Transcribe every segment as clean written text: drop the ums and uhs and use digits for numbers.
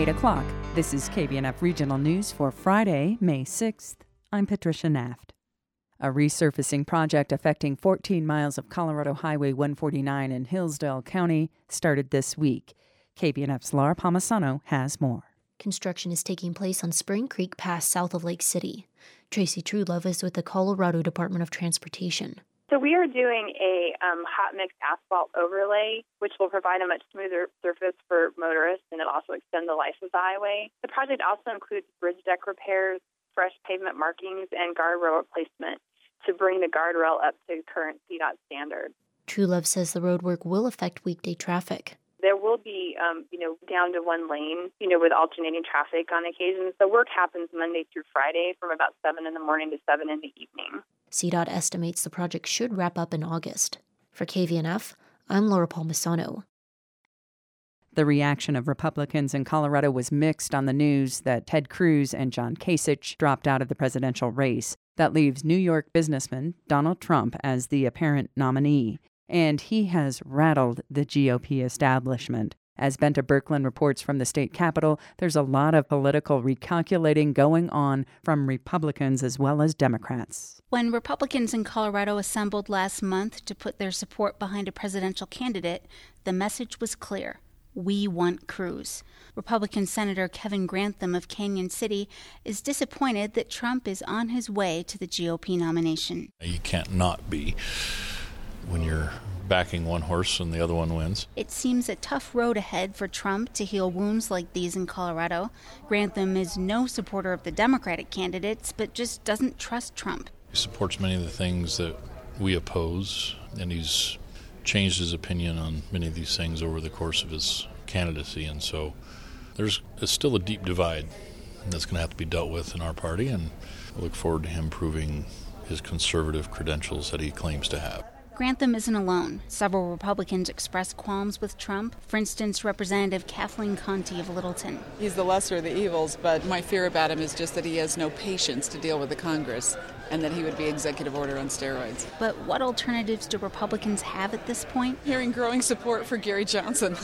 8 o'clock. This is KBNF Regional News for Friday, May 6th. I'm Patricia Naft. A resurfacing project affecting 14 miles of Colorado Highway 149 in Hillsdale County started this week. KBNF's Laura Palmisano has more. Construction is taking place on Spring Creek Pass south of Lake City. Tracy Trulove is with the Colorado Department of Transportation. So we are doing a hot mix asphalt overlay, which will provide a much smoother surface for motorists, and it'll also extend the life of the highway. The project also includes bridge deck repairs, fresh pavement markings, and guardrail replacement to bring the guardrail up to current CDOT standards. Trulove says the roadwork will affect weekday traffic. There will be, down to one lane, with alternating traffic on occasion. So work happens Monday through Friday from about 7 in the morning to 7 in the evening. CDOT estimates the project should wrap up in August. For KVNF, I'm Laura Palmisano. The reaction of Republicans in Colorado was mixed on the news that Ted Cruz and John Kasich dropped out of the presidential race. That leaves New York businessman Donald Trump as the apparent nominee. And he has rattled the GOP establishment. As Benta Birkeland reports from the state capitol, there's a lot of political recalculating going on from Republicans as well as Democrats. When Republicans in Colorado assembled last month to put their support behind a presidential candidate, the message was clear. We want Cruz. Republican Senator Kevin Grantham of Canyon City is disappointed that Trump is on his way to the GOP nomination. You can't not be when you're backing one horse and the other one wins. It seems a tough road ahead for Trump to heal wounds like these in Colorado. Grantham is no supporter of the Democratic candidates, but just doesn't trust Trump. He supports many of the things that we oppose, and he's changed his opinion on many of these things over the course of his candidacy, and so there's still a deep divide that's going to have to be dealt with in our party, and I look forward to him proving his conservative credentials that he claims to have. Grantham isn't alone. Several Republicans expressed qualms with Trump. For instance, Representative Kathleen Conti of Littleton. He's the lesser of the evils, but my fear about him is just that he has no patience to deal with the Congress and that he would be executive order on steroids. But what alternatives do Republicans have at this point? Hearing growing support for Gary Johnson.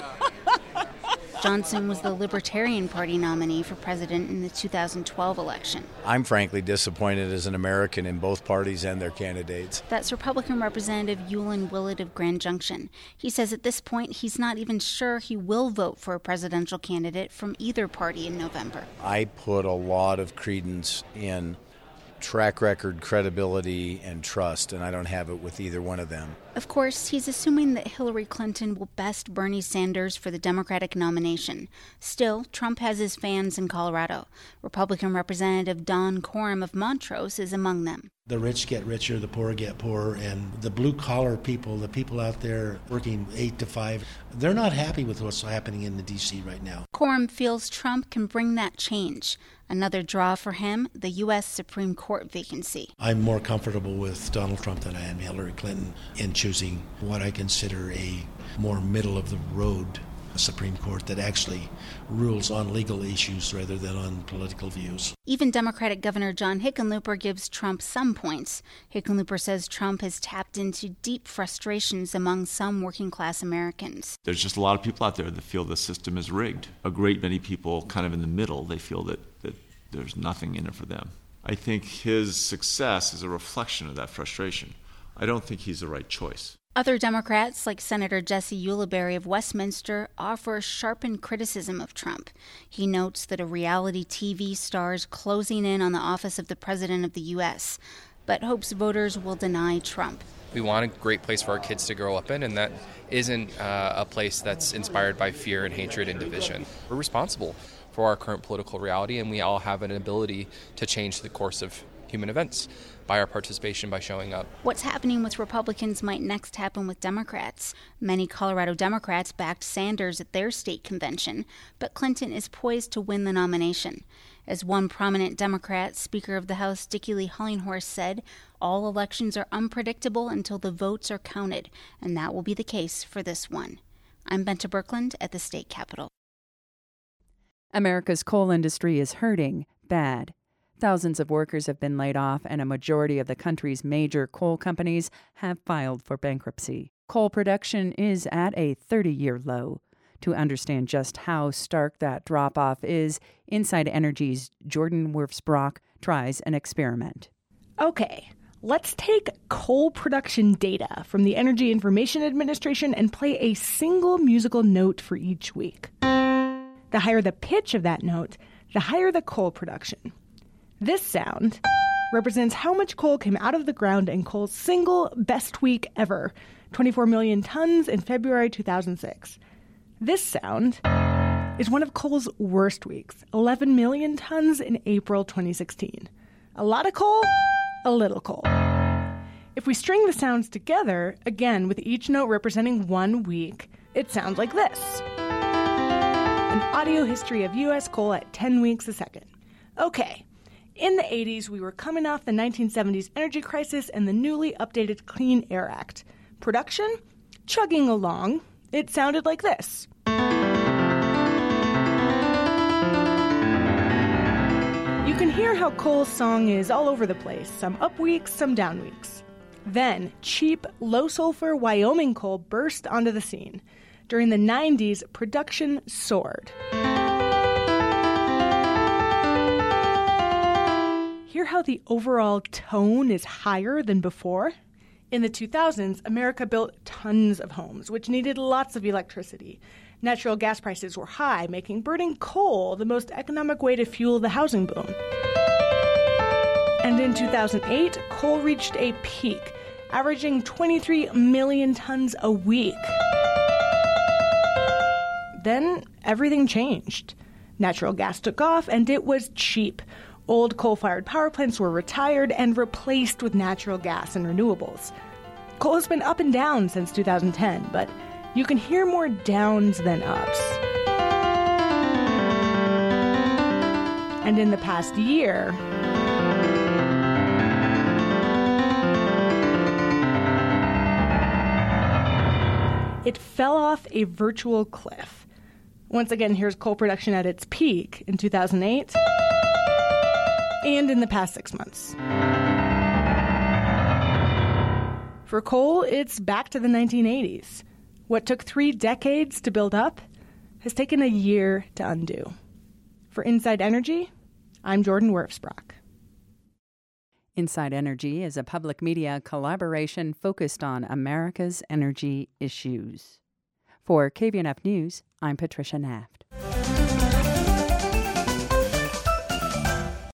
Johnson was the Libertarian Party nominee for president in the 2012 election. I'm frankly disappointed as an American in both parties and their candidates. That's Republican Representative Yulin Willett of Grand Junction. He says at this point he's not even sure he will vote for a presidential candidate from either party in November. I put a lot of credence in track record, credibility, and trust, and I don't have it with either one of them. Of course, he's assuming that Hillary Clinton will best Bernie Sanders for the Democratic nomination. Still, Trump has his fans in Colorado. Republican Representative Don Coram of Montrose is among them. The rich get richer, the poor get poorer, and the blue-collar people, the people out there working 8 to 5, they're not happy with what's happening in the D.C. right now. Coram feels Trump can bring that change. Another draw for him, the U.S. Supreme Court vacancy. I'm more comfortable with Donald Trump than I am Hillary Clinton in choosing what I consider a more middle-of-the-road Supreme Court that actually rules on legal issues rather than on political views. Even Democratic Governor John Hickenlooper gives Trump some points. Hickenlooper says Trump has tapped into deep frustrations among some working-class Americans. There's just a lot of people out there that feel the system is rigged. A great many people kind of in the middle, they feel that there's nothing in it for them. I think his success is a reflection of that frustration. I don't think he's the right choice. Other Democrats, like Senator Jesse Ulibarri of Westminster, offer a sharpened criticism of Trump. He notes that a reality TV star is closing in on the office of the President of the U.S., but hopes voters will deny Trump. We want a great place for our kids to grow up in, and that isn't a place that's inspired by fear and hatred and division. We're responsible for our current political reality, and we all have an ability to change the course of human events by our participation, by showing up. What's happening with Republicans might next happen with Democrats. Many Colorado Democrats backed Sanders at their state convention, but Clinton is poised to win the nomination. As one prominent Democrat, Speaker of the House Dickie Lee Hollinghorst, said, all elections are unpredictable until the votes are counted, and that will be the case for this one. I'm Benta Birkeland at the state capitol. America's coal industry is hurting bad. Thousands of workers have been laid off, and a majority of the country's major coal companies have filed for bankruptcy. Coal production is at a 30-year low. To understand just how stark that drop-off is, Inside Energy's Jordan Wirfs-Brock tries an experiment. Okay, let's take coal production data from the Energy Information Administration and play a single musical note for each week. The higher the pitch of that note, the higher the coal production. This sound represents how much coal came out of the ground in coal's single best week ever, 24 million tons in February 2006. This sound is one of coal's worst weeks, 11 million tons in April 2016. A lot of coal, a little coal. If we string the sounds together, again with each note representing 1 week, it sounds like this. An audio history of U.S. coal at 10 weeks a second. Okay, in the 80s, we were coming off the 1970s energy crisis and the newly updated Clean Air Act. Production? Chugging along. It sounded like this. You can hear how coal's song is all over the place, some up weeks, some down weeks. Then, cheap, low-sulfur Wyoming coal burst onto the scene. During the 90s, production soared. Hear how the overall tone is higher than before? In the 2000s, America built tons of homes, which needed lots of electricity. Natural gas prices were high, making burning coal the most economic way to fuel the housing boom. And in 2008, coal reached a peak, averaging 23 million tons a week. Then everything changed. Natural gas took off, and it was cheap. Old coal-fired power plants were retired and replaced with natural gas and renewables. Coal has been up and down since 2010, but you can hear more downs than ups. And in the past year, it fell off a virtual cliff. Once again, here's coal production at its peak in 2008 and in the past 6 months. For coal, it's back to the 1980s. What took 3 decades to build up has taken a year to undo. For Inside Energy, I'm Jordan Wirfs-Brock. Inside Energy is a public media collaboration focused on America's energy issues. For KVNF News, I'm Patricia Naft.